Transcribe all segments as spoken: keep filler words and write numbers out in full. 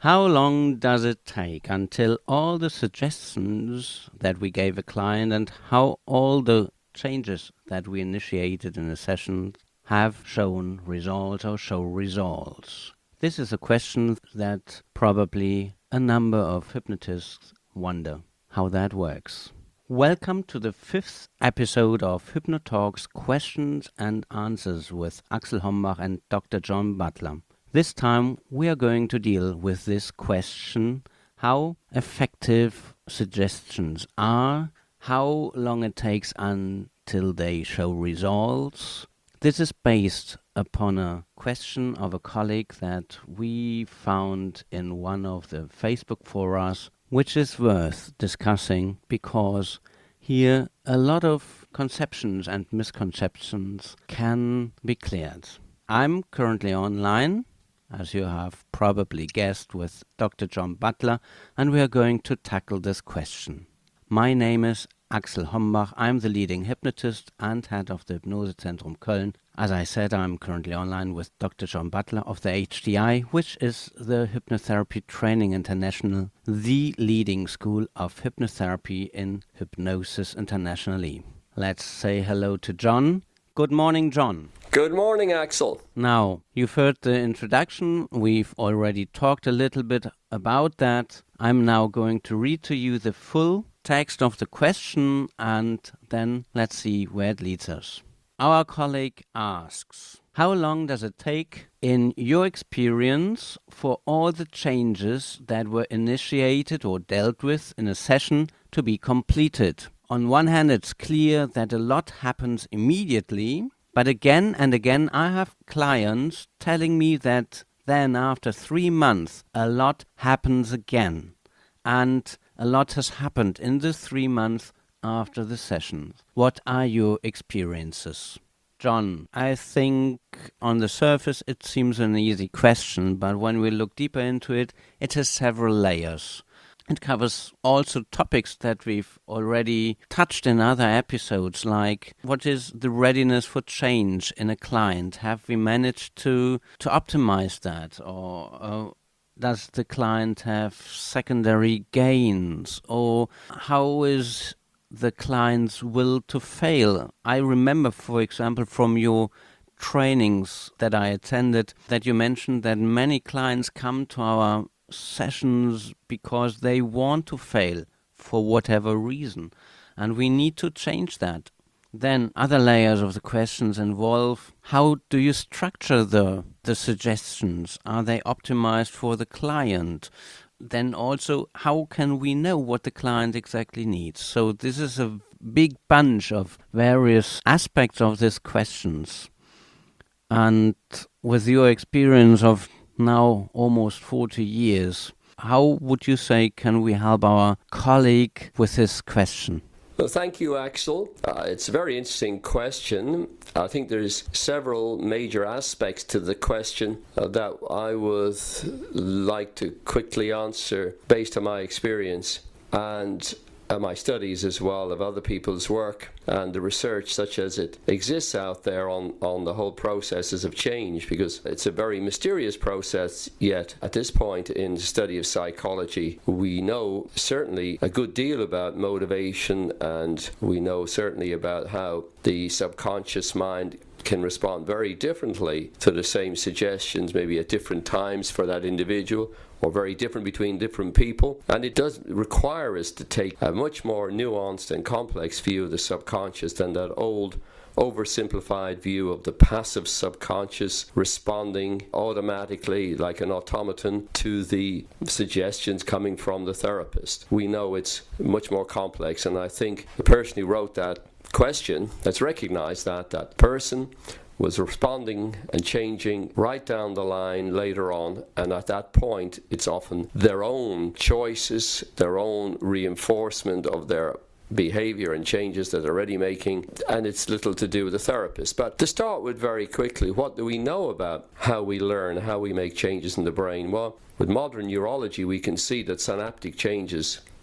How long does it take until all the suggestions that we gave a client and how all the changes that we initiated in a session have shown results or show results? This is a question that probably a number of hypnotists wonder how that works. Welcome to the fifth episode of HypnoTalks Questions and Answers with Axel Hombach and Doctor John Butler. This time we are going to deal with this question, how effective suggestions are, how long it takes until they show results. This is based upon a question of a colleague that we found in one of the Facebook forums, which is worth discussing because here a lot of conceptions and misconceptions can be cleared. I'm currently online, as you have probably guessed, with Doctor John Butler, and we are going to tackle this question. My name is Axel Hombach. I'm the leading hypnotist and head of the Hypnosezentrum Köln. As I said, I'm currently online with Doctor John Butler of the H T I, which is the Hypnotherapy Training International, the leading school of hypnotherapy in hypnosis internationally. Let's say hello to John. Good morning, John. Good morning, Axel. Now, you've heard the introduction. We've already talked a little bit about that. I'm now going to read to you the full text of the question and then let's see where it leads us. Our colleague asks, how long does it take, in your experience, for all the changes that were initiated or dealt with in a session to be completed? On one hand, it's clear that a lot happens immediately, but again and again I have clients telling me that then after three months a lot happens again. And a lot has happened in the three months after the session. What are your experiences? John, I think on the surface it seems an easy question, but when we look deeper into it, it has several layers. It covers also topics that we've already touched in other episodes, like what is the readiness for change in a client? Have we managed to, to optimize that? Or uh, does the client have secondary gains? Or how is the client's will to fail? I remember, for example, from your trainings that I attended, that you mentioned that many clients come to our sessions because they want to fail for whatever reason, and we need to change that. Then other layers of the questions involve, how do you structure the the suggestions? Are they optimized for the client? Then also, how can we know what the client exactly needs? So this is a big bunch of various aspects of these questions. And with your experience of now almost forty years, how would you say can we help our colleague with this question? Well, thank you, Axel. Uh, it's a very interesting question. I think there's several major aspects to the question uh, that I would like to quickly answer based on my experience and uh, my studies as well of other people's work and the research such as it exists out there on, on the whole processes of change, because it's a very mysterious process, yet at this point in the study of psychology we know certainly a good deal about motivation, and we know certainly about how the subconscious mind can respond very differently to the same suggestions, maybe at different times for that individual, or very different between different people. And it does require us to take a much more nuanced and complex view of the subconscious than that old oversimplified view of the passive subconscious responding automatically like an automaton to the suggestions coming from the therapist. We know it's much more complex, and I think the person who wrote that question has recognized that that person was responding and changing right down the line later on, and at that point it's often their own choices, their own reinforcement of their behavior and changes that they're already making, and it's little to do with the therapist. But to start with very quickly, what do we know about how we learn, how we make changes in the brain? Well, with modern neurology we can see that synaptic changes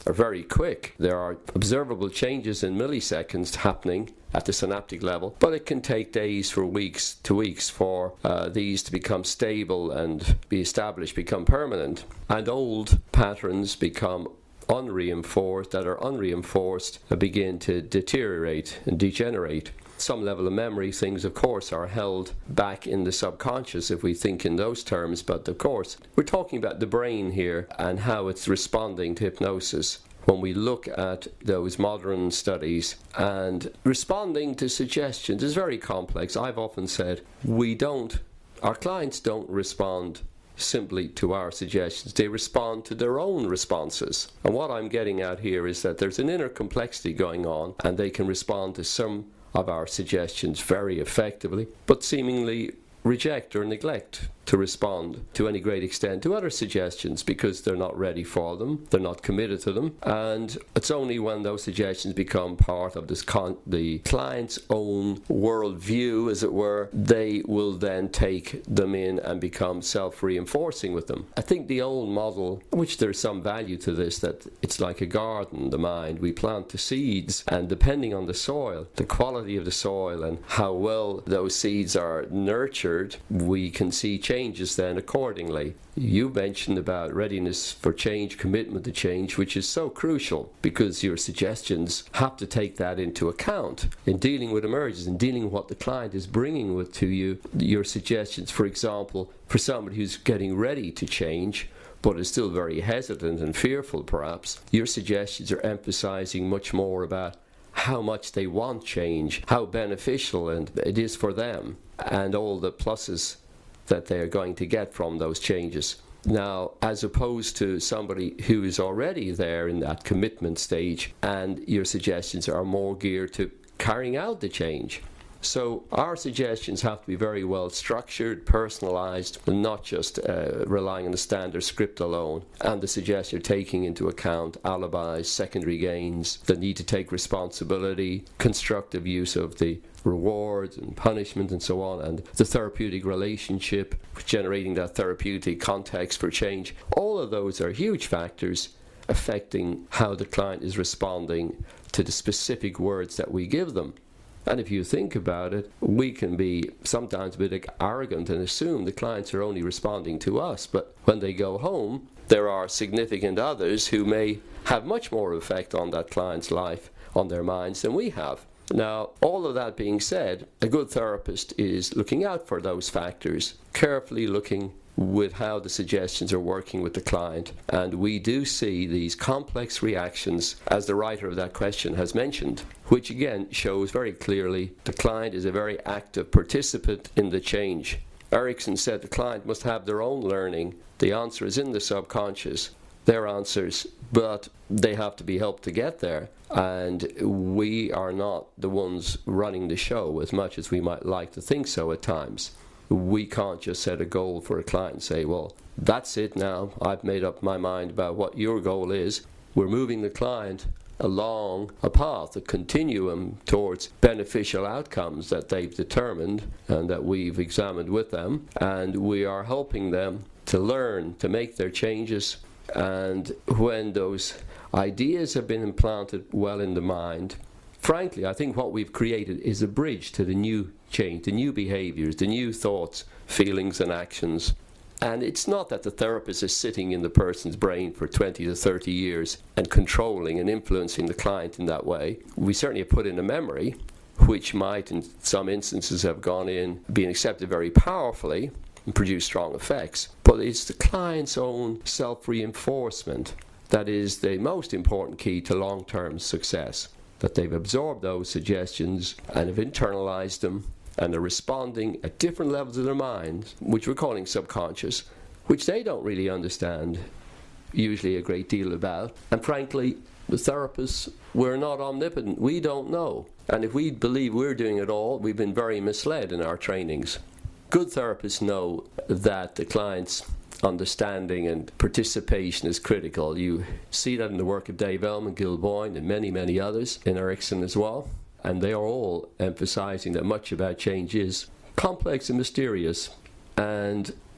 are very quick. There are observable changes in milliseconds happening at the synaptic level, but it can take days for weeks to weeks for uh, these to become stable and be established, become permanent. And old patterns become unreinforced, that are unreinforced, uh, begin to deteriorate and degenerate. Some level of memory things, of course, are held back in the subconscious if we think in those terms, but of course, we're talking about the brain here and how it's responding to hypnosis. When we look at those modern studies, and responding to suggestions is very complex. I've often said we don't, our clients don't respond simply to our suggestions, they respond to their own responses. And what I'm getting at here is that there's an inner complexity going on, and they can respond to some of our suggestions very effectively, but seemingly reject or neglect to respond to any great extent to other suggestions because they're not ready for them, they're not committed to them, and it's only when those suggestions become part of this con- the client's own worldview, as it were, they will then take them in and become self-reinforcing with them. I think the old model, which there's some value to this, that it's like a garden, the mind, we plant the seeds, and depending on the soil, the quality of the soil and how well those seeds are nurtured, we can see change changes then accordingly. You mentioned about readiness for change, commitment to change, which is so crucial because your suggestions have to take that into account in dealing with emergence, in dealing with what the client is bringing with to you. Your suggestions, for example, for somebody who's getting ready to change but is still very hesitant and fearful perhaps, your suggestions are emphasizing much more about how much they want change, how beneficial and it is for them, and all the pluses that they are going to get from those changes. Now, as opposed to somebody who is already there in that commitment stage, and your suggestions are more geared to carrying out the change. So our suggestions have to be very well structured, personalized, and not just uh, relying on the standard script alone. And the suggestion taking into account alibis, secondary gains, the need to take responsibility, constructive use of the rewards and punishment and so on, and the therapeutic relationship, generating that therapeutic context for change. All of those are huge factors affecting how the client is responding to the specific words that we give them. And if you think about it, we can be sometimes a bit arrogant and assume the clients are only responding to us, but when they go home, there are significant others who may have much more effect on that client's life, on their minds, than we have. Now, all of that being said, a good therapist is looking out for those factors, carefully looking with how the suggestions are working with the client. And we do see these complex reactions, as the writer of that question has mentioned, which again shows very clearly the client is a very active participant in the change. Erickson said the client must have their own learning. The answer is in the subconscious, their answers, but they have to be helped to get there. And we are not the ones running the show as much as we might like to think so at times. We can't just set a goal for a client and say, well, that's it now. I've made up my mind about what your goal is. We're moving the client along a path, a continuum towards beneficial outcomes that they've determined and that we've examined with them. And we are helping them to learn, to make their changes. And when those ideas have been implanted well in the mind, frankly, I think what we've created is a bridge to the new change, the new behaviors, the new thoughts, feelings, and actions. And it's not that the therapist is sitting in the person's brain for twenty to thirty years and controlling and influencing the client in that way. We certainly have put in a memory, which might in some instances have gone in, been accepted very powerfully, and produce strong effects. But it's the client's own self-reinforcement that is the most important key to long-term success. That they've absorbed those suggestions and have internalized them and are responding at different levels of their minds, which we're calling subconscious, which they don't really understand usually a great deal about. And frankly, the therapists, we're not omnipotent. We don't know. And if we believe we're doing it all, we've been very misled in our trainings. Good therapists know that the client's understanding and participation is critical. You see that in the work of Dave Elman, Gil Boyne, and many, many others, in Erickson as well. And they are all emphasizing that much about change is complex and mysterious. And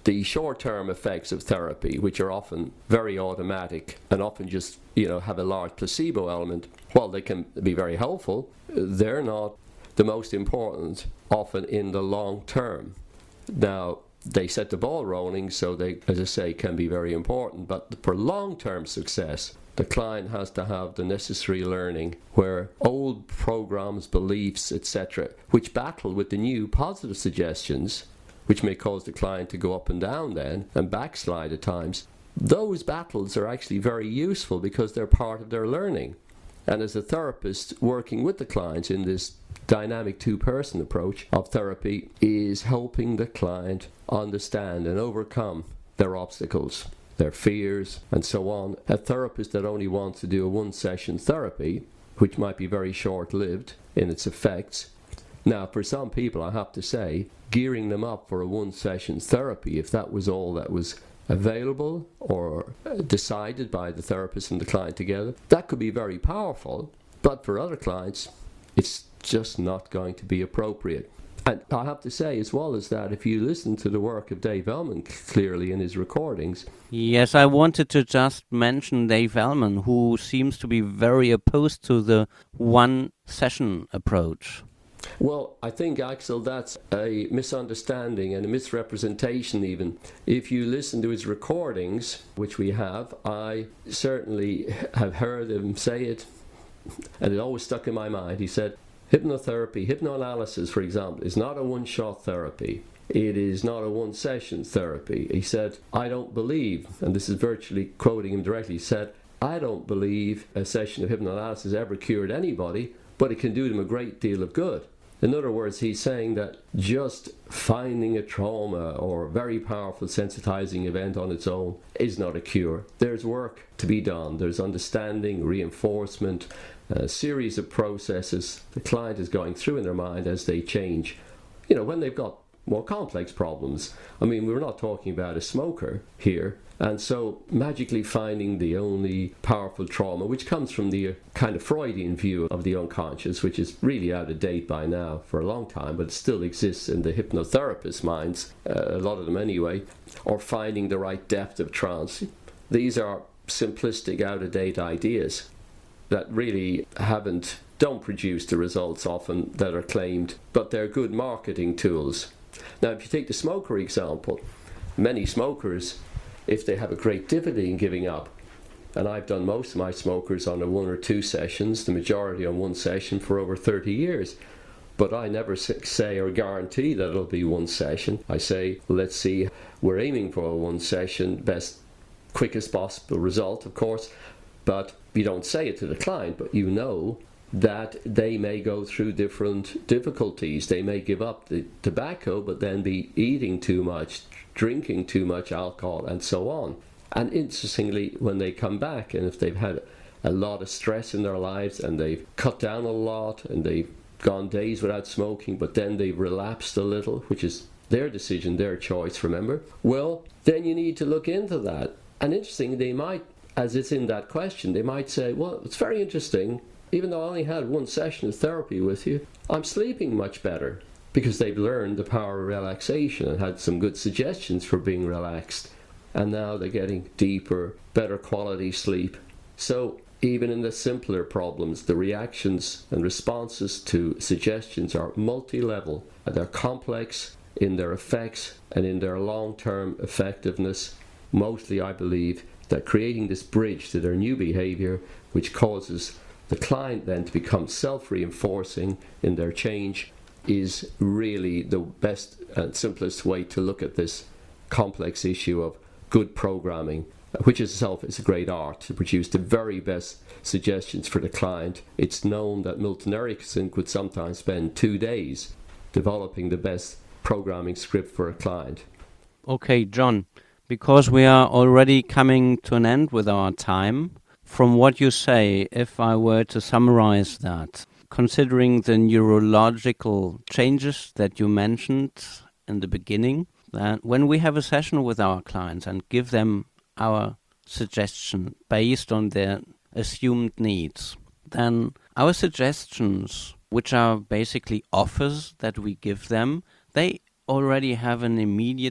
the short-term effects of therapy, which are often very automatic and often just, you know, have a large placebo element, while they can be very helpful, they're not the most important often in the long term. Now, they set the ball rolling, so they, as I say, can be very important, but for long-term success, the client has to have the necessary learning where old programs, beliefs, et cetera, which battle with the new positive suggestions, which may cause the client to go up and down then and backslide at times, those battles are actually very useful because they're part of their learning. And as a therapist working with the clients in this dynamic two-person approach of therapy is helping the client understand and overcome their obstacles, their fears, and so on. A therapist that only wants to do a one-session therapy, which might be very short-lived in its effects. Now, for some people, I have to say, gearing them up for a one-session therapy, if that was all that was available or decided by the therapist and the client together, that could be very powerful. But for other clients, it's just not going to be appropriate. And I have to say as well as that, if you listen to the work of Dave Ellman clearly in his recordings. Yes, I wanted to just mention Dave Ellman, who seems to be very opposed to the one-session approach. Well, I think, Axel, that's a misunderstanding and a misrepresentation even. If you listen to his recordings, which we have, I certainly have heard him say it, and it always stuck in my mind. He said, hypnotherapy, hypnoanalysis, for example, is not a one-shot therapy. It is not a one-session therapy. He said, I don't believe, and this is virtually quoting him directly, he said, I don't believe a session of hypnoanalysis ever cured anybody, but it can do them a great deal of good. In other words, he's saying that just finding a trauma or a very powerful sensitizing event on its own is not a cure. There's work to be done. There's understanding, reinforcement, a series of processes the client is going through in their mind as they change. You know, when they've got more complex problems. I mean, we're not talking about a smoker here. And so magically finding the only powerful trauma, which comes from the kind of Freudian view of the unconscious, which is really out of date by now for a long time, but it still exists in the hypnotherapist's minds, uh, a lot of them anyway, or finding the right depth of trance. These are simplistic, out of date ideas that really haven't, don't produce the results often that are claimed, but they're good marketing tools. Now, if you take the smoker example, many smokers, if they have a great difficulty in giving up, and I've done most of my smokers on a one or two sessions, the majority on one session for over thirty years, but I never say or guarantee that it'll be one session. I say, let's see, we're aiming for a one session, best, quickest possible result, of course, but you don't say it to the client, but you know that they may go through different difficulties. They may give up the tobacco, but then be eating too much, drinking too much alcohol, and so on. And interestingly, when they come back, and if they've had a lot of stress in their lives, and they've cut down a lot, and they've gone days without smoking, but then they've relapsed a little, which is their decision, their choice, remember? Well, then you need to look into that. And interesting, they might, as it's in that question, they might say, well, it's very interesting, even though I only had one session of therapy with you, I'm sleeping much better, because they've learned the power of relaxation and had some good suggestions for being relaxed. And now they're getting deeper, better quality sleep. So even in the simpler problems, the reactions and responses to suggestions are multi-level, and they're complex in their effects and in their long-term effectiveness. Mostly, I believe, that creating this bridge to their new behavior, which causes the client then to become self-reinforcing in their change, is really the best and simplest way to look at this complex issue of good programming, which itself is a great art to produce the very best suggestions for the client. It's known that Milton Erickson could sometimes spend two days developing the best programming script for a client. Okay, John, because we are already coming to an end with our time, from what you say, if I were to summarize that, considering the neurological changes that you mentioned in the beginning, that when we have a session with our clients and give them our suggestion based on their assumed needs, then our suggestions, which are basically offers that we give them, they already have an immediate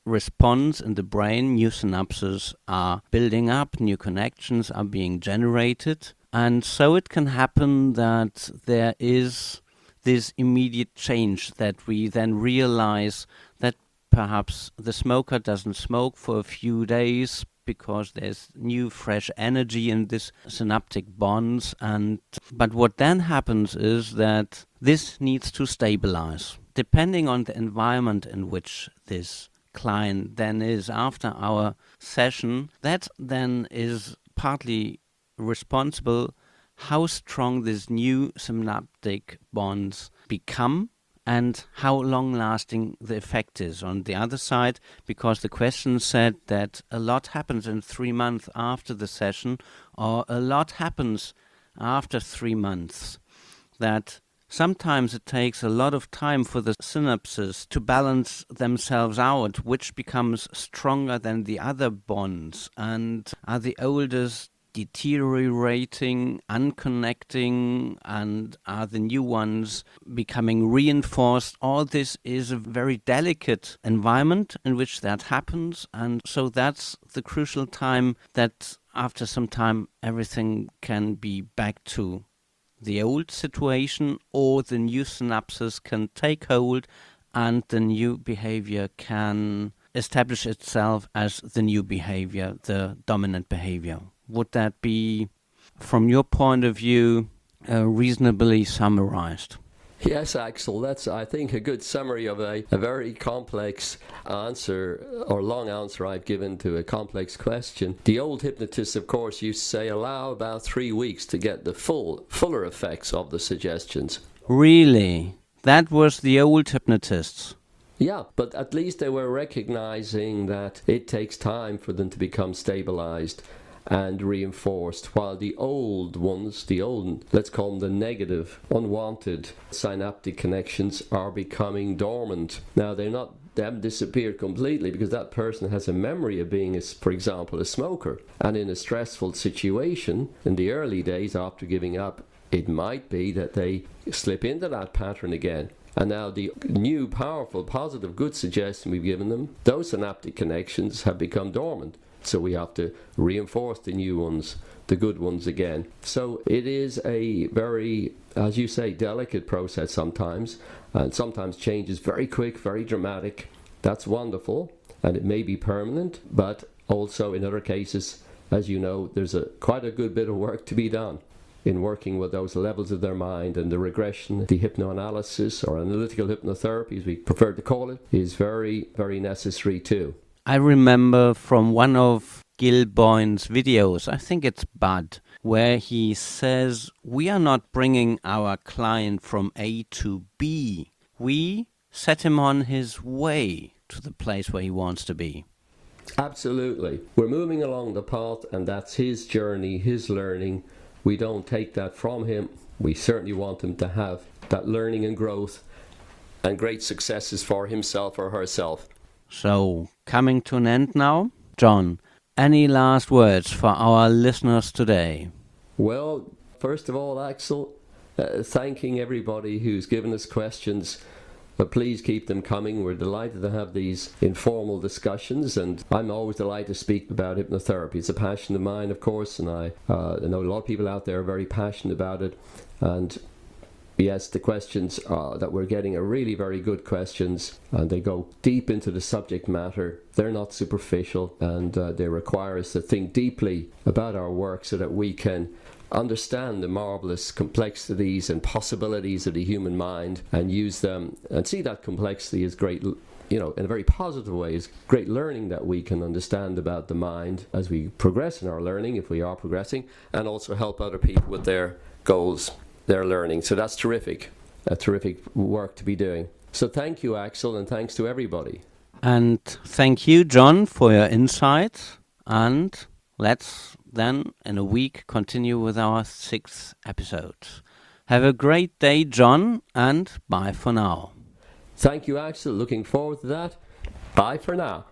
response in the brain, new synapses are building up, new connections are being generated. And so it can happen that there is this immediate change, that we then realize that perhaps the smoker doesn't smoke for a few days because there's new fresh energy in this synaptic bonds. And but what then happens is that this needs to stabilize. Depending on the environment in which this client then is after our session, that then is partly responsible how strong these new synaptic bonds become and how long-lasting the effect is. On the other side, because the question said that a lot happens in three months after the session, or a lot happens after three months, that sometimes it takes a lot of time for the synapses to balance themselves out, which becomes stronger than the other bonds, and are the oldest deteriorating, unconnecting, and are the new ones becoming reinforced. All this is a very delicate environment in which that happens, and so that's the crucial time that after some time everything can be back to the old situation, or the new synapses can take hold and the new behavior can establish itself as the new behavior, the dominant behavior. Would that be, from your point of view, uh, reasonably summarized? Yes, Axel, that's, I think, a good summary of a, a very complex answer, or long answer I've given to a complex question. The old hypnotists, of course, used to say allow about three weeks to get the full, fuller effects of the suggestions. Really? That was the old hypnotists? Yeah, but at least they were recognizing that it takes time for them to become stabilized and reinforced, while the old ones, the old, let's call them the negative, unwanted synaptic connections are becoming dormant. Now, they're not, they haven't disappeared completely, because that person has a memory of being, a, for example, a smoker. And in a stressful situation, in the early days after giving up, it might be that they slip into that pattern again. And now the new, powerful, positive, good suggestion we've given them, those synaptic connections have become dormant. So we have to reinforce the new ones, the good ones again. So it is a very, as you say, delicate process sometimes. And sometimes change is very quick, very dramatic. That's wonderful. And it may be permanent. But also in other cases, as you know, there's a quite a good bit of work to be done in working with those levels of their mind, and the regression, the hypnoanalysis, or analytical hypnotherapy, as we prefer to call it, is very, very necessary too. I remember from one of Gil Boyne's videos, I think it's Bud, where he says, we are not bringing our client from A to B. We set him on his way to the place where he wants to be. Absolutely. We're moving along the path, and that's his journey, his learning. We don't take that from him. We certainly want him to have that learning and growth and great successes for himself or herself. So, coming to an end now, John, any last words for our listeners today? Well, first of all, Axel, uh, thanking everybody who's given us questions. But please keep them coming. We're delighted to have these informal discussions, and I'm always delighted to speak about hypnotherapy. It's a passion of mine, of course, and I, uh, I know a lot of people out there are very passionate about it. And yes, the questions uh, that we're getting are really very good questions, and they go deep into the subject matter. They're not superficial, and uh, they require us to think deeply about our work so that we can understand the marvelous complexities and possibilities of the human mind, and use them and see that complexity as great, you know, in a very positive way, as great learning that we can understand about the mind as we progress in our learning, if we are progressing, and also help other people with their goals, their learning. So that's terrific, a terrific work to be doing. So thank you, Axel, and thanks to everybody. And thank you, John, for your insight. And let's then, in a week, continue with our sixth episode. Have a great day, John, and bye for now. Thank you, Axel. Looking forward to that. Bye for now.